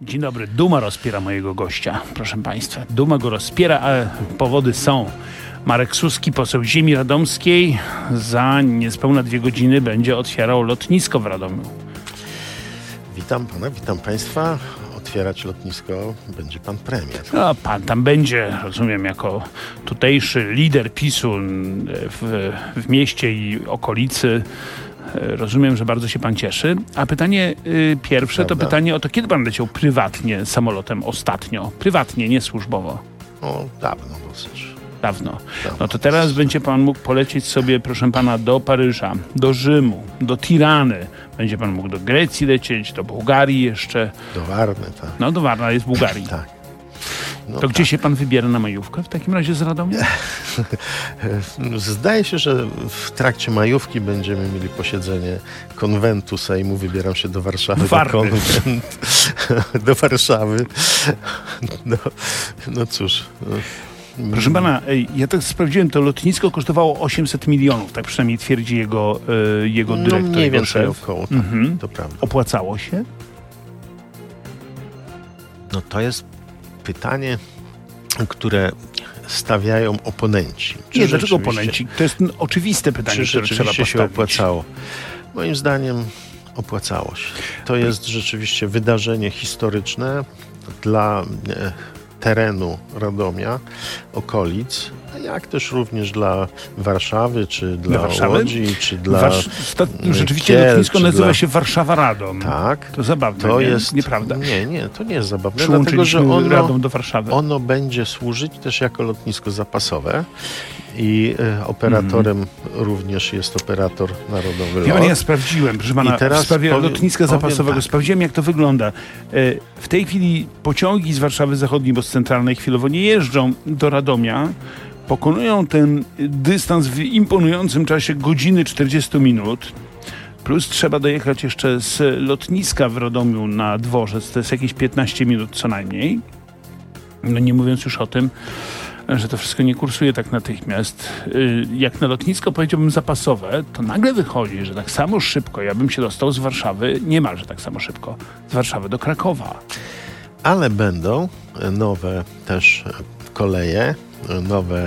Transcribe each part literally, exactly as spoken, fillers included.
Dzień dobry. Duma rozpiera mojego gościa, proszę Państwa. Duma go rozpiera, ale powody są. Marek Suski, poseł Ziemi Radomskiej, za niespełna dwie godziny będzie otwierał lotnisko w Radomiu. Witam Pana, witam Państwa. Otwierać lotnisko będzie Pan premier. No, Pan tam będzie, rozumiem, jako tutejszy lider PiSu w, w mieście i okolicy. Rozumiem, że bardzo się Pan cieszy. A pytanie y, pierwsze Prawda? to pytanie o to, kiedy Pan leciał prywatnie samolotem ostatnio? Prywatnie, nie służbowo. O, dawno dosyć. Dawno. dawno No to teraz dosyć. będzie Pan mógł polecieć sobie, proszę Pana, do Paryża, do Rzymu, do Tirany. Będzie Pan mógł do Grecji lecieć, do Bułgarii jeszcze. Do Warny, tak. No, do Warna jest w Bułgarii. tak. No to tak. Gdzie się Pan wybiera na majówkę w takim razie z Radomia? Zdaje się, że w trakcie majówki będziemy mieli posiedzenie konwentu Sejmu. Wybieram się do Warszawy. Do do konwent, do Warszawy. No, no cóż. No. Proszę Pana, ja tak sprawdziłem, to lotnisko kosztowało osiemset milionów, tak przynajmniej twierdzi jego, y, jego dyrektor. No mniej więcej szef. około, tak, mhm. to prawda. Opłacało się? No to jest pytanie, które stawiają oponenci. Czy nie, dlaczego oponenci? To jest oczywiste pytanie, czy które trzeba postawić. się opłacało? Moim zdaniem opłacało się. To jest rzeczywiście wydarzenie historyczne dla e, terenu Radomia, okolic, jak też również dla Warszawy, czy dla, dla Warszawy? Łodzi, czy dla Warsz... sta... Rzeczywiście Kiel, lotnisko nazywa dla... się Warszawa-Radom. Tak. To zabawne, to nie? jest Nieprawda? Nie, nie, to nie jest zabawne, dlatego że ono, Radom do Warszawy. ono będzie służyć też jako lotnisko zapasowe i e, operatorem mm. również jest operator Narodowy Lot. Ja, ja sprawdziłem, proszę Pana, w sprawie powiem, lotniska zapasowego, tak. sprawdziłem, jak to wygląda. W tej chwili pociągi z Warszawy Zachodniej, bo z centralnej chwilowo nie jeżdżą do Radomia, pokonują ten dystans w imponującym czasie godziny czterdzieści minut, plus trzeba dojechać jeszcze z lotniska w Radomiu na dworzec, to jest jakieś piętnaście minut co najmniej. No nie mówiąc już o tym, że to wszystko nie kursuje tak natychmiast. Jak na lotnisko, powiedziałbym, zapasowe, to nagle wychodzi, że tak samo szybko ja bym się dostał z Warszawy, niemalże tak samo szybko, z Warszawy do Krakowa. Ale będą nowe też koleje, nowe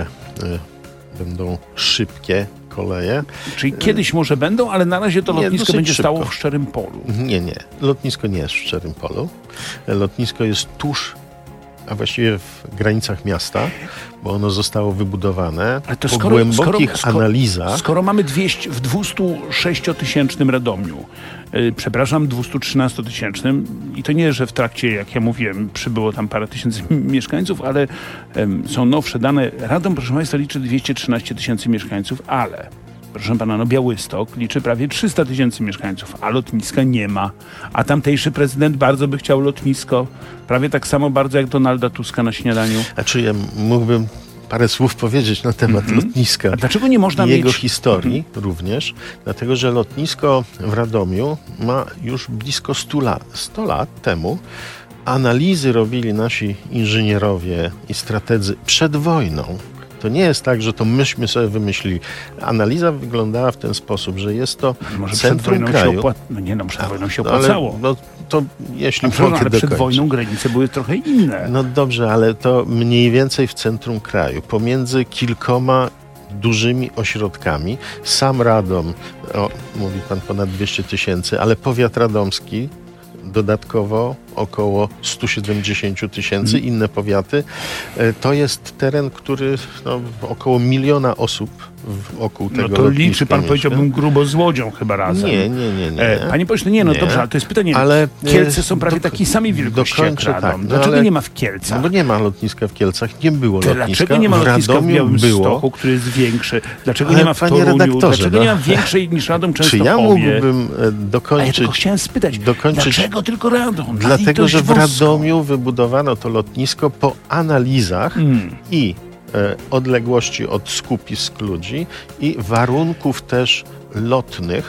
będą szybkie koleje. Czyli kiedyś może będą, ale na razie to nie, lotnisko będzie szybko. stało w Szczerym Polu. Nie, nie. Lotnisko nie jest w Szczerym Polu. Lotnisko jest tuż, a właściwie w granicach miasta, bo ono zostało wybudowane ale to po skoro, głębokich skoro, skoro, analizach. Skoro mamy dwieście, w dwustu sześciotysięcznym Radomiu, yy, przepraszam, dwustu trzynastotysięcznym i to nie, że w trakcie, jak ja mówiłem, przybyło tam parę tysięcy mieszkańców, ale yy, są nowsze dane. Radom, proszę Państwa, liczy dwieście trzynaście tysięcy mieszkańców, ale proszę Pana, no Białystok liczy prawie trzysta tysięcy mieszkańców, a lotniska nie ma. A tamtejszy prezydent bardzo by chciał lotnisko, prawie tak samo bardzo jak Donalda Tuska na śniadaniu. A czy ja mógłbym parę słów powiedzieć na temat mm-hmm. lotniska? A dlaczego nie można i mieć... jego historii mm-hmm. również? Dlatego, że lotnisko w Radomiu ma już blisko stu lat. sto lat temu analizy robili nasi inżynierowie i strategzy przed wojną. To nie jest tak, że to myśmy sobie wymyślili. Analiza wyglądała w ten sposób, że jest to może centrum kraju. Opła... No nie no, przed wojną się opłacało. Ale, no, to jeśli no, mogę ale przed dokończyć. wojną granice były trochę inne. No dobrze, ale to mniej więcej w centrum kraju, pomiędzy kilkoma dużymi ośrodkami. Sam Radom, o, mówi pan ponad dwieście tysięcy, ale powiat radomski dodatkowo około sto siedemdziesiąt tysięcy, hmm. inne powiaty. To jest teren, który no, około miliona osób wokół tego No to liczy pan, mieszka. powiedziałbym, grubo z Łodzią chyba razem. Nie, nie, nie. nie. E, panie pośle, nie, no nie. dobrze, ale to jest pytanie. Ale Kielce są prawie do, takiej samej wielkości jak Radom. Tak, no dlaczego ale, nie ma w Kielcach? No bo nie ma lotniska w Kielcach, nie było to lotniska. Dlaczego nie ma lotniska w, w Białymstoku, było. który jest większy? Dlaczego ale nie ma w Toruniu? Dlaczego no, nie ma większej niż Radom Częstochowie? Czy ja mógłbym dokończyć... A ja tylko chciałem spytać, dokończyć, dlaczego tylko Radom? Dlatego, że w Radomiu wybudowano to lotnisko po analizach hmm. i e, odległości od skupisk ludzi i warunków też lotnych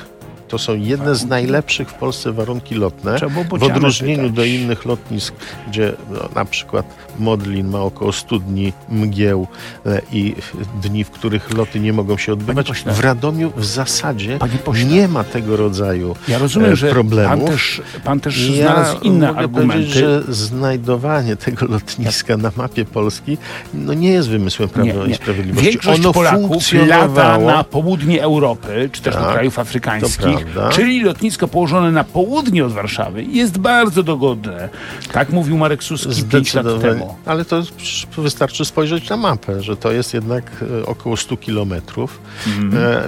To są jedne warunki. z najlepszych w Polsce warunki lotne, w odróżnieniu odróżnieniu do innych lotnisk, gdzie no, na przykład Modlin ma około stu dni mgieł e, i dni, w których loty nie mogą się odbywać. W Radomiu w zasadzie nie ma tego rodzaju ja rozumiem, e, że problemów. Pan też, pan też ja znalazł inne mogę argumenty. że znajdowanie tego lotniska na mapie Polski no nie jest wymysłem Prawa nie, nie. i Sprawiedliwości. Większość ono Polaków lata na południe Europy, czy też tak, do krajów afrykańskich, czyli lotnisko położone na południe od Warszawy jest bardzo dogodne. Tak mówił Marek Suski pięć lat temu. Ale to wystarczy spojrzeć na mapę, że to jest jednak około stu kilometrów. Mm. E,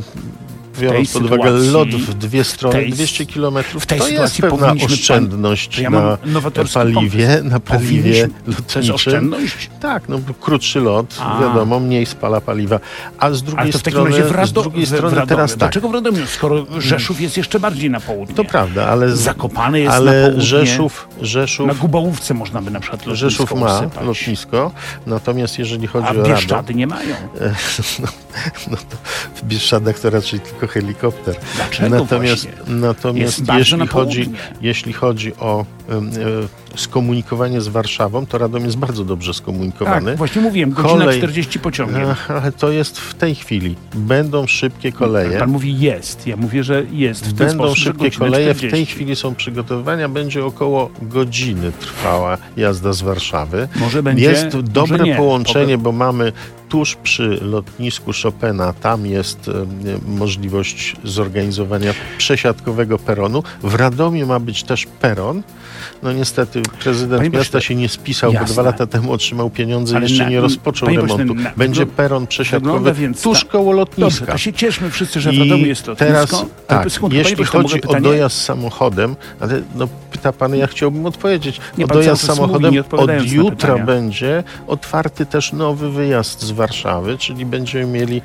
biorąc pod uwagę lot w dwie strony, tej, dwieście kilometrów, to jest pewna oszczędność pan, ja na paliwie, na paliwie lotniczym. Oszczędność? Tak, no krótszy lot, a. wiadomo, mniej spala paliwa. A z drugiej Ale to w takim strony, razie w Rado, z drugiej w, strony w Radomie. teraz tak. Dlaczego w Radomiu, skoro Rzeszów jest jeszcze bardziej na południe? To prawda, ale Zakopany jest ale na południe. Rzeszów, Rzeszów, na Gubałówce można by na przykład lotnisko Rzeszów ma usypać. lotnisko, natomiast jeżeli chodzi a o Radom... A Bieszczady nie mają. No, no to w Bieszczadach to raczej tylko helikopter. Dlaczego natomiast natomiast jeśli chodzi, jeśli chodzi o um, e, skomunikowanie z Warszawą, to Radom jest bardzo dobrze skomunikowany. Tak, właśnie mówiłem, godzina Kolej, czterdzieści pociągiem. Ale to jest w tej chwili. Będą szybkie koleje. Pan mówi jest. Ja mówię, że jest w ten Będą sposób, szybkie koleje. W tej chwili są przygotowania. Będzie około godziny trwała jazda z Warszawy. Może będzie, jest dobre może nie. połączenie, bo mamy tuż przy lotnisku Chopina, tam jest e, możliwość zorganizowania przesiadkowego peronu. W Radomiu ma być też peron. No niestety prezydent Panie miasta pośle, się nie spisał, jasne. bo dwa lata temu otrzymał pieniądze i jeszcze na, nie rozpoczął remontu. Pośle, na, Będzie no, peron przesiadkowy tuż koło lotniska. Dobrze, to się cieszmy wszyscy, że w Radomiu jest lotnisko. Teraz, tak, sekundkę, jeśli pośle, chodzi o dojazd samochodem, ale no, pyta pan, ja chciałbym odpowiedzieć. Nie, o dojazd samochodem mówi, od jutra będzie otwarty też nowy wyjazd z Warszawy, czyli będziemy mieli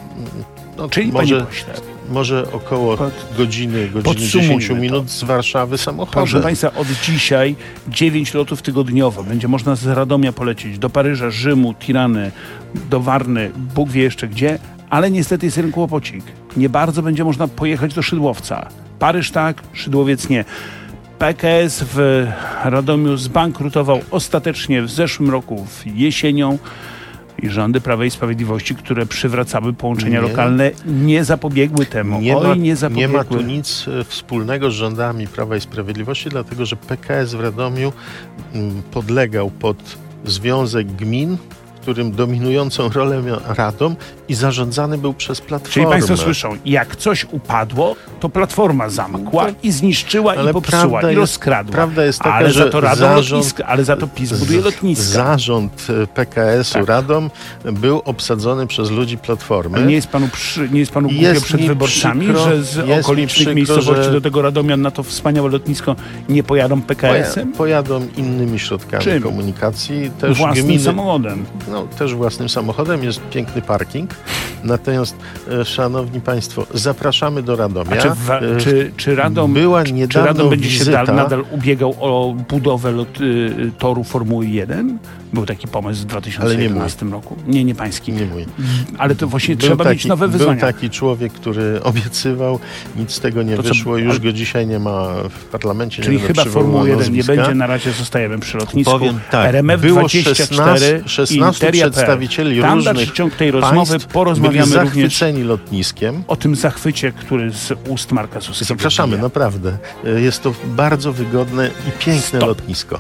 no, czyli może, może około Pod, godziny, godziny dziesięciu minut z Warszawy samochodem. Proszę Państwa, od dzisiaj dziewięć lotów tygodniowo. Będzie można z Radomia polecieć do Paryża, Rzymu, Tirany, do Warny, Bóg wie jeszcze gdzie, ale niestety jest jeden kłopocik. Nie bardzo będzie można pojechać do Szydłowca. Paryż tak, Szydłowiec nie. P K S w Radomiu zbankrutował ostatecznie w zeszłym roku w jesienią i rządy Prawa i Sprawiedliwości, które przywracały połączenia nie, lokalne, nie zapobiegły temu. Nie, Oj, ma, nie, zapobiegły. nie ma tu nic wspólnego z rządami Prawa i Sprawiedliwości, dlatego że P K S w Radomiu podlegał pod Związek Gmin, w którym dominującą rolę miał Radom i zarządzany był przez Platformę. Czyli Państwo słyszą, jak coś upadło, to Platforma zamkła i zniszczyła ale i popsuła i jest, rozkradła. Prawda jest taka, ale że za to Radom zarząd, lotniska, ale za to PiS buduje lotniska. Zarząd P K S-u tak. Radom był obsadzony przez ludzi Platformy. A nie jest panu, przy, nie jest panu głupio jest przed wyborcami, przykro, że z okolicznych przykro, miejscowości do tego Radomia na to wspaniałe lotnisko nie pojadą P K S-em? Pojadą innymi środkami Czym? komunikacji. Też własnym gminy, samochodem. No, też własnym samochodem. Jest piękny parking. Natomiast, e, szanowni państwo, zapraszamy do Radomia. A czy, w, czy, czy, Radom, Była czy, czy Radom będzie wizyta, się dal, nadal ubiegał o budowę lot, y, toru Formuły jeden? Był taki pomysł w dwa tysiące jedenastym roku. Nie, nie pański. Nie mój. Ale to właśnie był trzeba taki, mieć nowe wyzwania. Był taki człowiek, który obiecywał, nic z tego nie to wyszło, co, już go dzisiaj nie ma w parlamencie. Czyli nie chyba Formuły jeden nie będzie, na razie zostajemy przy lotnisku. Powiem tak, R M F było dwadzieścia cztery szesnastu przedstawicieli Tam różnych w ciągu tej rozmowy porozmawiamy byli również zachwyceni lotniskiem. O tym zachwycie, który z ust Marka Suskiego. Zapraszamy, bija. naprawdę. Jest to bardzo wygodne i piękne Stop. lotnisko.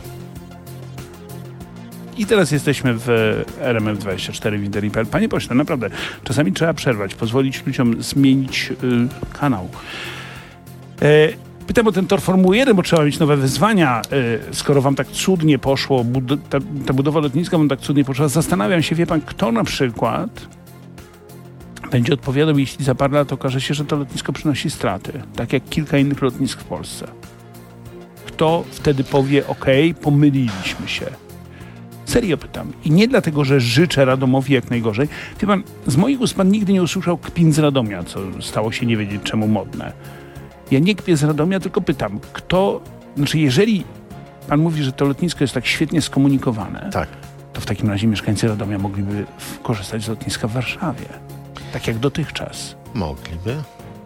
I teraz jesteśmy w R M F dwadzieścia cztery w Interipel. Panie pośle, naprawdę, czasami trzeba przerwać, pozwolić ludziom zmienić y, kanał. E, pytam o ten tor Formuły jeden, bo trzeba mieć nowe wyzwania. E, skoro wam tak cudnie poszło, bud- ta, ta budowa lotniska wam tak cudnie poszła, zastanawiam się, wie pan, kto na przykład będzie odpowiadał, jeśli za parę lat okaże się, że to lotnisko przynosi straty, tak jak kilka innych lotnisk w Polsce. Kto wtedy powie, okej, okay, pomyliliśmy się. Serio pytam. I nie dlatego, że życzę Radomowi jak najgorzej. Wie pan, z moich ust pan nigdy nie usłyszał kpin z Radomia, co stało się nie wiedzieć czemu modne. Ja nie kpię z Radomia, tylko pytam, kto... Znaczy, jeżeli pan mówi, że to lotnisko jest tak świetnie skomunikowane, tak. to w takim razie mieszkańcy Radomia mogliby korzystać z lotniska w Warszawie. Tak jak dotychczas. Mogliby.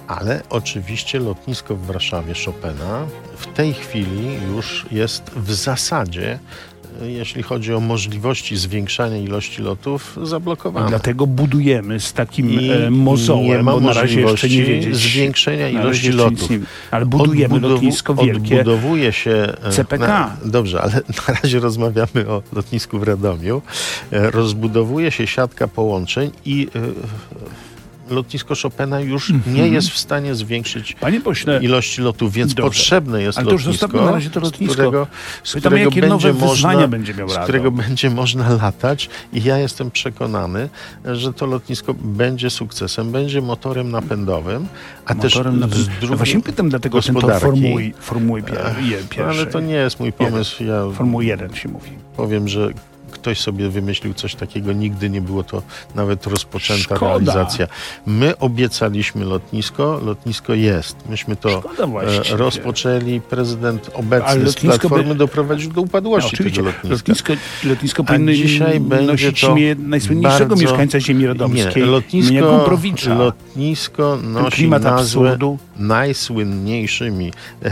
Ale oczywiście lotnisko w Warszawie Chopina w tej chwili już jest w zasadzie, jeśli chodzi o możliwości zwiększania ilości lotów, zablokowane. Dlatego budujemy z takim I e, mozołem, nie ma bo na razie jeszcze nie wiedzieć. zwiększenia ilości lotów. Nie, ale budujemy Odbudowu- lotnisko wielkie. Odbudowuje się... C P K. Na, dobrze, ale na razie rozmawiamy o lotnisku w Radomiu. E, Rozbudowuje się siatka połączeń i e, lotnisko Chopina już mm-hmm. nie jest w stanie zwiększyć Panie pośle, ilości lotów, więc dobrze. Potrzebne jest ale to już lotnisko, na razie to lotnisko. z którego, z Pytamy, którego jakie będzie nowe można, będzie miał z Radom. którego będzie można latać i ja jestem przekonany, że to lotnisko będzie sukcesem, będzie motorem napędowym, a motorem też z drugiej Właśnie pytam, dlatego ten to formuły, formuły pierwszej. Ale to nie jest mój pomysł. Ja Formuły jeden się mówi. Powiem, że ktoś sobie wymyślił coś takiego, nigdy nie było to nawet rozpoczęta Szkoda. realizacja. My obiecaliśmy lotnisko, lotnisko jest. Myśmy to e, rozpoczęli, prezydent obecny z Platformy by... doprowadził do upadłości no, tego lotniska. Lotnisko, lotnisko powinno dzisiaj będzie to najsłynniejszego bardzo... mieszkańca ziemi radomskiej. Nie, lotnisko, lotnisko nosi nazwę najsłynniejszymi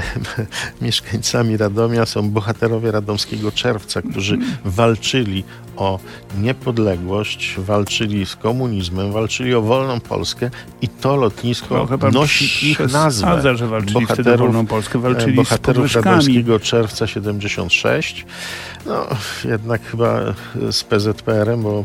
mieszkańcami Radomia są bohaterowie Radomskiego Czerwca, którzy walczyli o niepodległość, walczyli z komunizmem, walczyli o wolną Polskę i to lotnisko no, nosi ich nazwę. Sadza, że walczyli wtedy o wolną Polskę, walczyli bohaterów z Radomskiego Czerwca siedemdziesiąt sześć. No, jednak chyba z P Z P R em, bo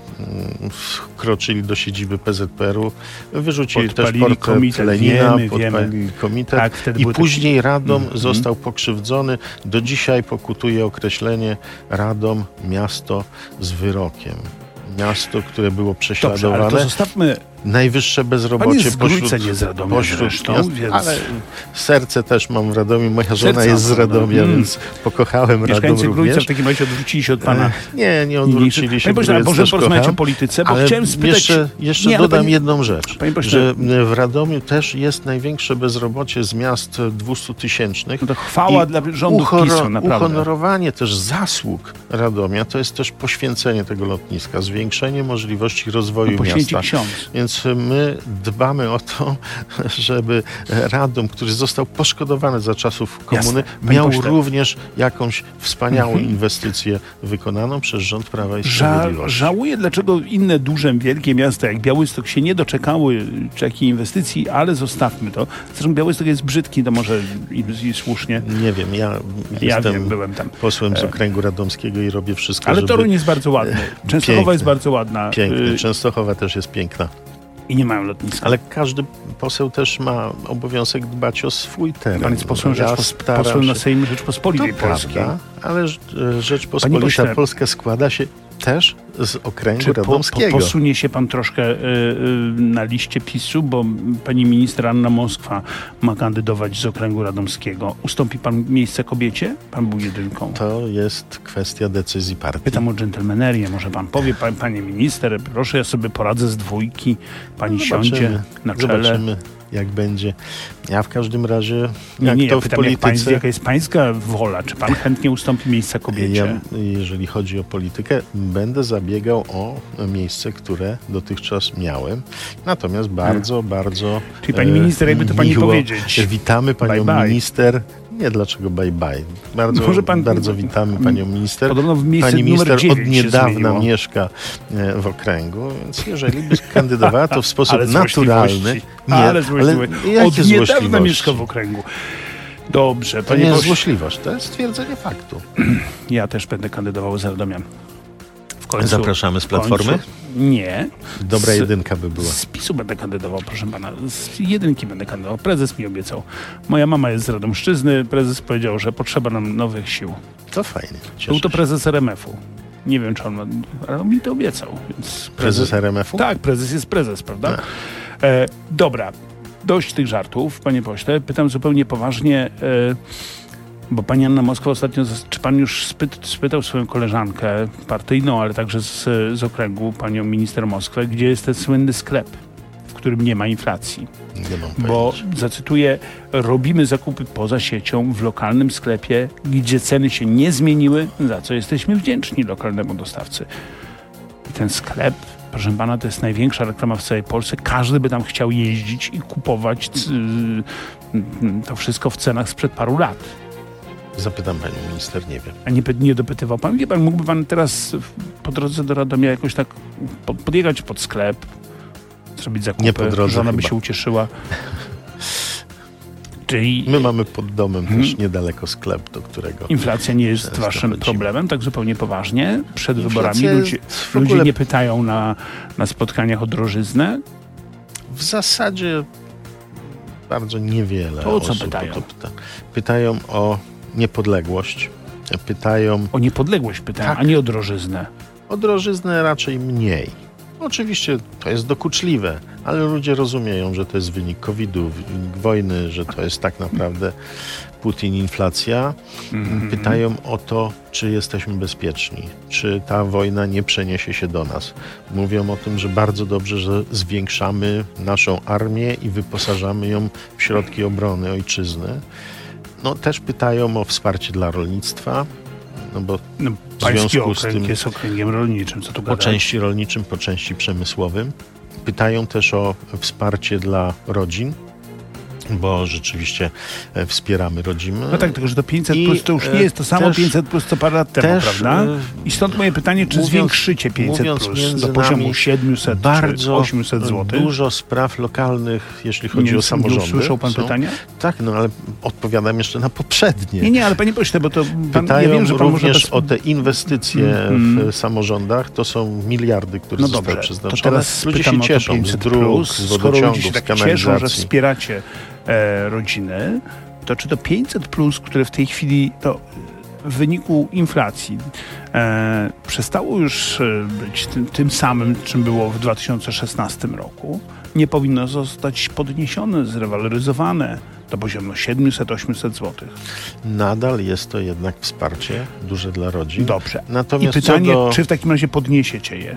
wkroczyli do siedziby P Z P R u, wyrzucili podpalili też portret Lenina, wiemy, podpalili wiemy. komitet tak, i później taki... Radom mm, został mm. pokrzywdzony. Do dzisiaj pokutuje określenie Radom miasto z wyrokiem. Miasto, które było prześladowane. Dobrze, ale to zostawmy... Najwyższe bezrobocie pośród, nie z Radomia pośród zresztą, miast, więc... ale serce też mam w Radomiu. Moja żona Serca jest z Radomia, hmm. więc pokochałem Radom również. Mieszkańcy Grójca w takim razie odwrócili się od pana. Nie, nie odwrócili się. Panie pośle, może porozmawiać o polityce, bo chciałem spytać... Jeszcze, jeszcze nie, dodam pani... jedną rzecz, pośle... że w Radomiu też jest największe bezrobocie z miast dwustutysięcznych. No to chwała dla rządu uchoro... PiSu, naprawdę. Uhonorowanie też zasług Radomia to jest też poświęcenie tego lotniska, zwiększenie możliwości rozwoju no, miasta. Ksiądz. Więc my dbamy o to, żeby Radom, który został poszkodowany za czasów komuny, Jasne, miał pośle. również jakąś wspaniałą mhm. inwestycję wykonaną przez rząd Prawa i Sprawiedliwości. Ża- żałuję, dlaczego inne duże, wielkie miasta jak Białystok się nie doczekały takiej inwestycji, ale zostawmy to. Zresztą Białystok jest brzydki, to może i, i słusznie. Nie wiem, ja, ja jestem wiem, byłem tam. posłem z okręgu radomskiego i robię wszystko, ale żeby... Toruń jest bardzo ładny. Częstochowa piękny, jest bardzo ładna. Piękny. Częstochowa też jest piękna. I nie mają lotniska. Ale każdy poseł też ma obowiązek dbać o swój teren. Pan jest posłem, ja Rzeczpos- posłem na Sejmie Rzeczpospolitej to Polskiej. Prawda, ale Rzeczpospolita pośle, Polska składa się też z okręgu czy radomskiego. Po, po, posunie się pan troszkę y, y, na liście PiSu, bo pani minister Anna Moskwa ma kandydować z okręgu radomskiego. Ustąpi pan miejsce kobiecie? Pan był jedynką. To jest kwestia decyzji partii. Pytam o dżentelmenerię. Może pan powie, pan, panie minister, proszę, ja sobie poradzę z dwójki. Pani no siądzie na czele. Zobaczymy, jak będzie. Ja w każdym razie, nie, jak nie, to ja w pytam, polityce... Jak pańs, jaka jest pańska wola? Czy pan chętnie ustąpi miejsca kobiecie? Ja, jeżeli chodzi o politykę, będę zabiegał o miejsce, które dotychczas miałem. Natomiast bardzo, hmm. bardzo... Czyli pani minister, jakby to pani miło, powiedzieć. Witamy panią bye, bye. minister. Nie, dlaczego bye bye. Bardzo, Może pan, bardzo witamy panią minister. Podobno w miejsce Pani minister od niedawna się mieszka w okręgu, więc jeżeli by kandydowała, to w sposób ale naturalny. Nie, ale, ale od niedawna mieszka w okręgu. Dobrze. To nie jest złośliwość, to jest stwierdzenie faktu. Ja też będę kandydował z Radomia. W końcu, Zapraszamy z Platformy? Nie. Dobra z, jedynka by była. Z PiSu będę kandydował, proszę pana. Z jedynki będę kandydował. Prezes mi obiecał. Moja mama jest z Radomszczyzny. Prezes powiedział, że potrzeba nam nowych sił. To fajnie. Był to prezes R M F u. Nie wiem, czy on ma... Ale on mi to obiecał. Więc prezes, prezes R M F u? Tak, prezes jest prezes, prawda? E, dobra. Dość tych żartów, panie pośle. Pytam zupełnie poważnie... E, Bo pani Anna Moskwa ostatnio, czy pan już spyt, spytał swoją koleżankę partyjną, ale także z, z okręgu, panią minister Moskwę, gdzie jest ten słynny sklep, w którym nie ma inflacji? Nie mam Bo zacytuję, robimy zakupy poza siecią w lokalnym sklepie, gdzie ceny się nie zmieniły, za co jesteśmy wdzięczni lokalnemu dostawcy. I ten sklep Proszę pana, to jest największa reklama w całej Polsce. Każdy by tam chciał jeździć i kupować yy, to wszystko w cenach sprzed paru lat. Zapytam panią minister, nie wiem. A nie, nie dopytywał pan? Wie pan, mógłby pan teraz po drodze do Radomia jakoś tak pod, podjechać pod sklep, zrobić zakupy, nie po drodze żona chyba. by się ucieszyła. Czyli my mamy pod domem hmm. też niedaleko sklep, do którego... Inflacja nie jest waszym chodzimy. problemem, tak zupełnie poważnie? Przed Inflacja wyborami ludzie, ogóle... ludzie nie pytają na, na spotkaniach o drożyznę? W zasadzie bardzo niewiele to o co osób pytają? To pyta. Pytają o niepodległość. Pytają... O niepodległość pytają, tak. A nie o drożyznę. O drożyznę raczej mniej. Oczywiście to jest dokuczliwe, ale ludzie rozumieją, że to jest wynik kowida, wynik wojny, że to jest tak naprawdę Putin, inflacja. Mm-hmm. Pytają o to, czy jesteśmy bezpieczni, czy ta wojna nie przeniesie się do nas. Mówią o tym, że bardzo dobrze, że zwiększamy naszą armię i wyposażamy ją w środki obrony ojczyzny. No, też pytają o wsparcie dla rolnictwa, no bo no, w związku z tym jest okręgiem rolniczym, co tu po gadać? części rolniczym, po części przemysłowym. Pytają też o wsparcie dla rodzin, bo rzeczywiście wspieramy rodziny. No tak, tylko że to pięćset I plus to już nie jest to samo też, pięćset plus co parę lat temu, też, prawda? I stąd moje pytanie, czy mówiąc, zwiększycie pięćset plus do poziomu siedmiuset bardzo czy osiemset złotych? Dużo spraw lokalnych, jeśli chodzi nie, o samorządy. Słyszał pan są, pytania? Tak, no ale odpowiadam jeszcze na poprzednie. Nie, nie, ale panie pośle, bo to pan, pytają ja wiem, że pan również może bez... o te inwestycje mm. w samorządach. To są miliardy, które no zostały dobrze, przeznaczone. To teraz ludzie się cieszą z dróg, z wodociągów, z kanalizacji. Cieszą, że wspieracie e, rodziny, to czy to pięćset plus, które w tej chwili to w wyniku inflacji e, przestało już być tym, tym samym, czym było w dwa tysiące szesnastym roku, nie powinno zostać podniesione, zrewaloryzowane do poziomu siedemset osiemset złotych. Nadal jest to jednak wsparcie duże dla rodzin. Dobrze. Natomiast I pytanie, do... czy w takim razie podniesiecie je?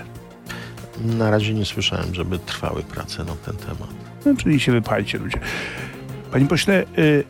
Na razie nie słyszałem, żeby trwały prace na ten temat. No, czyli się wypalicie ludzie. Panie pośle,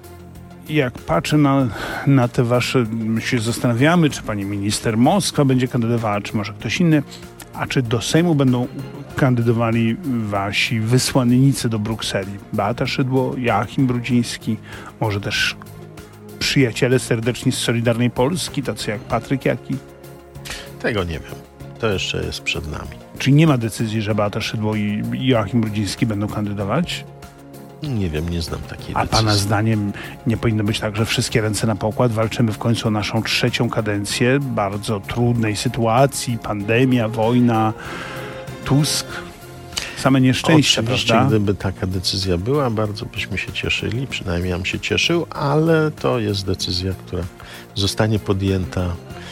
jak patrzę na, na te wasze, my się zastanawiamy, czy pani minister Moskwa będzie kandydowała, czy może ktoś inny, a czy do Sejmu będą kandydowali wasi wysłannicy do Brukseli? Beata Szydło, Joachim Brudziński, może też przyjaciele serdeczni z Solidarnej Polski, tacy jak Patryk Jaki? Tego nie wiem. To jeszcze jest przed nami. Czyli nie ma decyzji, że Beata Szydło i Joachim Brudziński będą kandydować? Nie wiem, nie znam takiej A decyzji. pana zdaniem nie powinno być tak, że wszystkie ręce na pokład, walczymy w końcu o naszą trzecią kadencję bardzo trudnej sytuacji, pandemia, wojna, Tusk, same nieszczęścia, Oczywiście, prawda? gdyby taka decyzja była, bardzo byśmy się cieszyli, przynajmniej ja bym się cieszył, ale to jest decyzja, która zostanie podjęta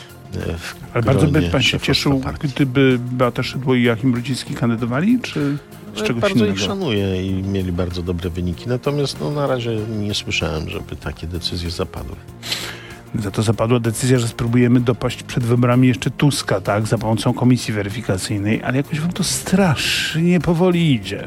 w Ale bardzo by pan się cieszył, partii. Gdyby Beata Szydło i Joachim Brudziński kandydowali, czy z czegoś bardzo innego? ich szanuję i mieli bardzo dobre wyniki, natomiast no, na razie nie słyszałem, żeby takie decyzje zapadły. Za to zapadła decyzja, że spróbujemy dopaść przed wyborami jeszcze Tuska, tak, za pomocą komisji weryfikacyjnej, ale jakoś wam to strasznie powoli idzie.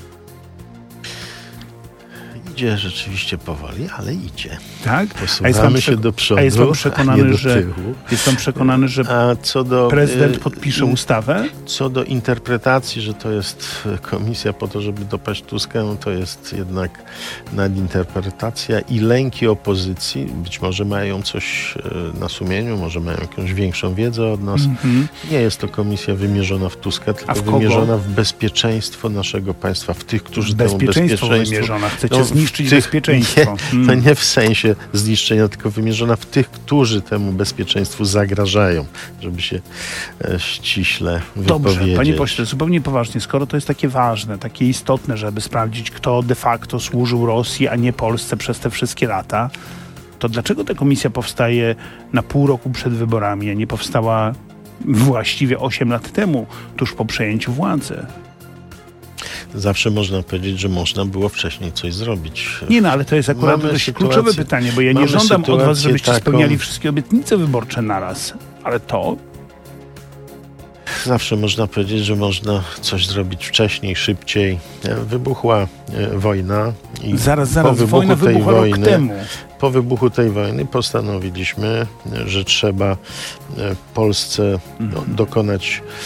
Idzie rzeczywiście powoli, ale idzie. Tak? Posuwamy się do przodu, a jest pan przekonany, a nie do że, tyłu. Jest pan przekonany, że a co do, prezydent podpisze ustawę? Co do interpretacji, że to jest komisja po to, żeby dopaść Tuska, no to jest jednak nadinterpretacja i lęki opozycji. Być może mają coś na sumieniu, może mają jakąś większą wiedzę od nas. Mm-hmm. Nie jest to komisja wymierzona w Tuska, tylko w wymierzona w bezpieczeństwo naszego państwa, w tych, którzy temu bezpieczeństwo... wymierzona. Chcecie no, zniszczyć tych, bezpieczeństwo. Nie, hmm. To nie w sensie zniszczenia, tylko wymierzona w tych, którzy temu bezpieczeństwu zagrażają, żeby się e, ściśle Dobrze, wypowiedzieć. panie pośle, zupełnie poważnie, skoro to jest takie ważne, takie istotne, żeby sprawdzić, kto de facto służył Rosji, a nie Polsce przez te wszystkie lata, to dlaczego ta komisja powstaje na pół roku przed wyborami, a nie powstała właściwie osiem lat temu, tuż po przejęciu władzy? Zawsze można powiedzieć, że można było wcześniej coś zrobić. Nie no, ale to jest akurat dość kluczowe pytanie, bo ja nie żądam od was, żebyście taką... spełniali wszystkie obietnice wyborcze naraz, ale to... Zawsze można powiedzieć, że można coś zrobić wcześniej, szybciej. Wybuchła wojna i zaraz, zaraz, po wybuchu wojna tej wybuchła wojny, rok temu. Po wybuchu tej wojny postanowiliśmy, że trzeba Polsce mhm. dokonać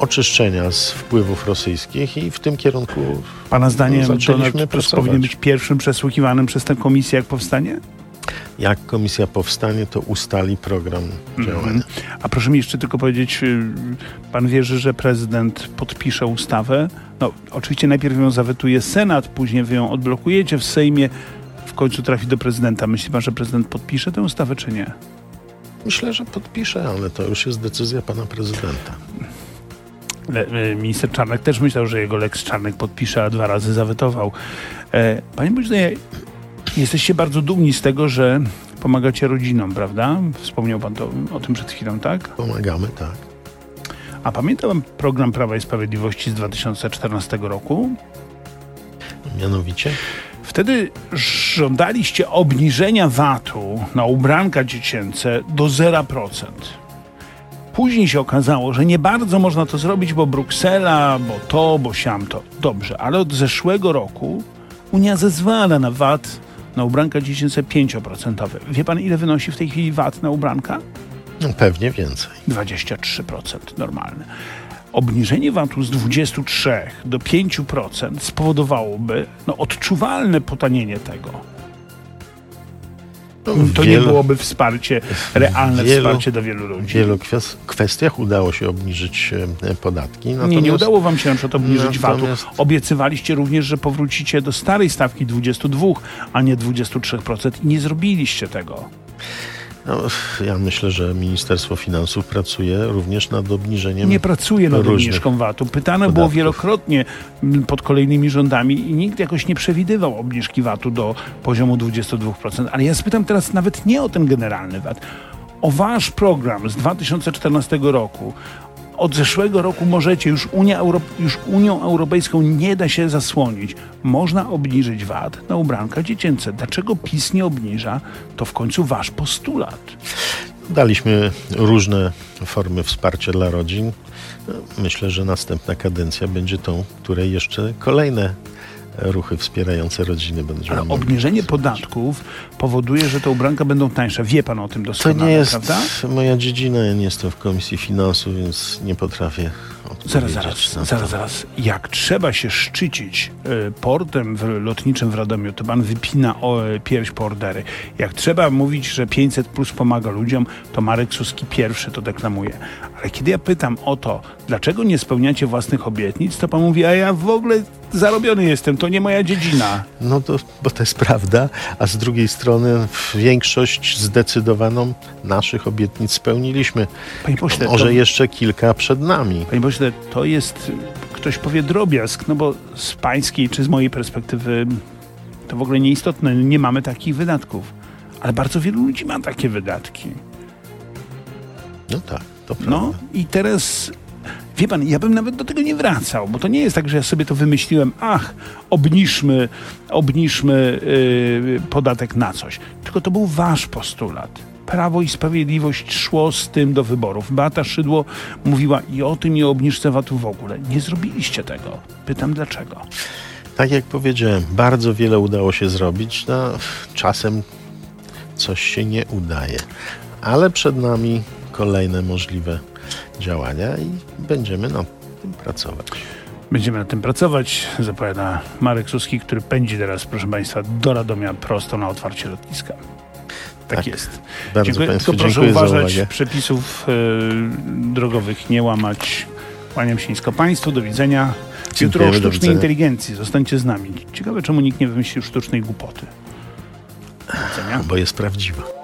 oczyszczenia z wpływów rosyjskich i w tym kierunku Pana zdaniem zaczęliśmy Donald Tusk pracować. powinien być pierwszym przesłuchiwanym przez tę komisję, jak powstanie? Jak komisja powstanie, to ustali program działania. Mm. A proszę mi jeszcze tylko powiedzieć, pan wierzy, że prezydent podpisze ustawę? No, oczywiście najpierw ją zawetuje Senat, później wy ją odblokujecie w Sejmie, w końcu trafi do prezydenta. Myśli pan, że prezydent podpisze tę ustawę, czy nie? Myślę, że podpisze, ale to już jest decyzja pana prezydenta. Le, minister Czarnek też myślał, że jego Lex Czarnek podpisze, a dwa razy zawetował. E, panie Bożydanie, jesteście bardzo dumni z tego, że pomagacie rodzinom, prawda? Wspomniał pan to, o tym przed chwilą, tak? Pomagamy, tak. A pamięta pan program Prawa i Sprawiedliwości z dwa tysiące czternastego roku? Mianowicie? Wtedy żądaliście obniżenia vatu na ubranka dziecięce do zero procent. Później się okazało, że nie bardzo można to zrobić, bo Bruksela, bo to, bo siamto. Dobrze, ale od zeszłego roku Unia zezwala na vat na ubranka dziecięce pięć procent. Wie pan, ile wynosi w tej chwili vat na ubranka? No, pewnie więcej. dwadzieścia trzy procent normalne. Obniżenie vatu z dwudziestu trzech do pięciu procent spowodowałoby no, odczuwalne potanienie tego. No, to wielu, nie byłoby wsparcie, realne wielu, wsparcie dla wielu ludzi. W wielu kwestiach udało się obniżyć podatki. Natomiast, nie, nie udało wam się na przykład obniżyć natomiast... vatu. Obiecywaliście również, że powrócicie do starej stawki dwudziestu dwóch, a nie dwudziestu trzech procent i nie zrobiliście tego. No, ja myślę, że Ministerstwo Finansów pracuje również nad obniżeniem. Nie pracuje nad obniżką vatu. Pytane podatków. Było wielokrotnie pod kolejnymi rządami i nikt jakoś nie przewidywał obniżki vatu do poziomu dwudziestu dwóch procent. Ale ja spytam teraz nawet nie o ten generalny vat, o wasz program z dwa tysiące czternastego roku. Od zeszłego roku możecie, już, Unia Euro, już Unią Europejską nie da się zasłonić. Można obniżyć vat na ubranka dziecięce. Dlaczego PiS nie obniża? To w końcu wasz postulat. Daliśmy różne formy wsparcia dla rodzin. Myślę, że następna kadencja będzie tą, której jeszcze kolejne ruchy wspierające rodziny będą. Ale obniżenie podatków powoduje, że te ubranka będą tańsze. Wie pan o tym doskonale, to nie jest prawda? moja dziedzina. Ja nie jestem w Komisji Finansów, więc nie potrafię Zaraz, zaraz, zaraz, zaraz. Jak trzeba się szczycić y, portem w, lotniczym w Radomiu, to pan wypina o, y, pierś po ordery. Jak trzeba mówić, że pięćset plus pomaga ludziom, to Marek Suski pierwszy to deklamuje. Ale kiedy ja pytam o to, dlaczego nie spełniacie własnych obietnic, to pan mówi, a ja w ogóle zarobiony jestem, to nie moja dziedzina. No to, bo to jest prawda, a z drugiej strony większość zdecydowaną naszych obietnic spełniliśmy. Panie pośle, Może to... jeszcze kilka przed nami. Panie pośle, to jest, ktoś powie, drobiazg, no bo z pańskiej czy z mojej perspektywy to w ogóle nieistotne, nie mamy takich wydatków. Ale bardzo wielu ludzi ma takie wydatki. No tak, to prawda. No i teraz, wie pan, ja bym nawet do tego nie wracał, bo to nie jest tak, że ja sobie to wymyśliłem, ach, obniżmy, obniżmy yy, podatek na coś. Tylko to był wasz postulat. Prawo i Sprawiedliwość szło z tym do wyborów. Beata Szydło mówiła i o tym, i o obniżce vatu w ogóle. Nie zrobiliście tego. Pytam dlaczego. Tak jak powiedziałem, bardzo wiele udało się zrobić. No, czasem coś się nie udaje. Ale przed nami kolejne możliwe działania i będziemy nad tym pracować. Będziemy nad tym pracować, zapowiada Marek Suski, który pędzi teraz, proszę państwa, do Radomia prosto na otwarcie lotniska. Tak, tak jest. Bardzo dziękuję, Państwu tylko proszę dziękuję uważać, za uwagę. przepisów y, drogowych nie łamać. Kłaniam się nisko Państwu, do widzenia. Jutro o sztucznej inteligencji, zostańcie z nami. Ciekawe, czemu nikt nie wymyślił sztucznej głupoty. Do widzenia. Bo jest prawdziwa.